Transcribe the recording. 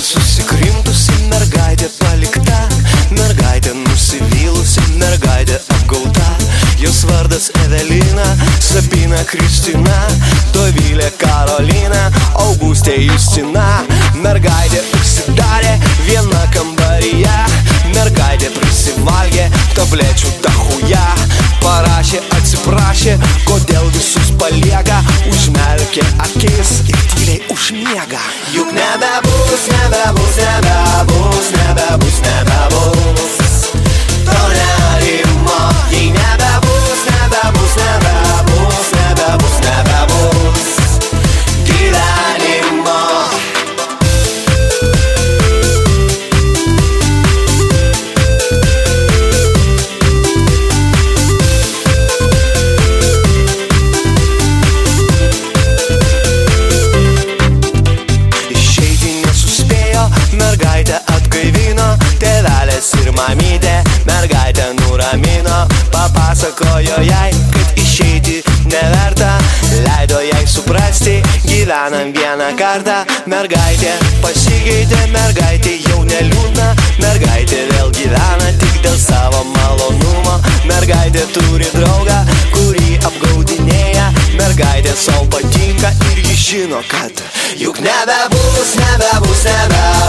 susikrimtusi, mergaitė palikta, mergaitė nusivylusi, mergaitė apgauta. Jos vardas Evelina, Sabina, Kristina, Dovilė, Karolina, Augustė, Justina. Mergaitė užsidarė viena kambaryje, mergaitė prisivalgė tablečių dachuja. Parašė, atsiprašė, kodėl visus palieka, užmerkė akis ir tyliai užmiega. Juk nebebus, nebebus, nebebus, nebebus, nebebus to nerimo. Jei nebebus, nebebus, nebebus, nebebus, nebebus gyvenimo. Mergaitę atgaivino tėvelis ir mamytė, mergaitę nuramino, papasakojo jai, kad išeiti neverta, leido jai suprasti, gyvenam vieną kartą. Mergaitė pasikeitė, mergaitė jau neliūdna, mergaitė vėl gyvena tik dėl savo malonumo. Mergaitė turi draugą, kurį apgaudinėja, mergaitė sau patinka ir ji žino, kad juk nebebus, nebebus, nebebus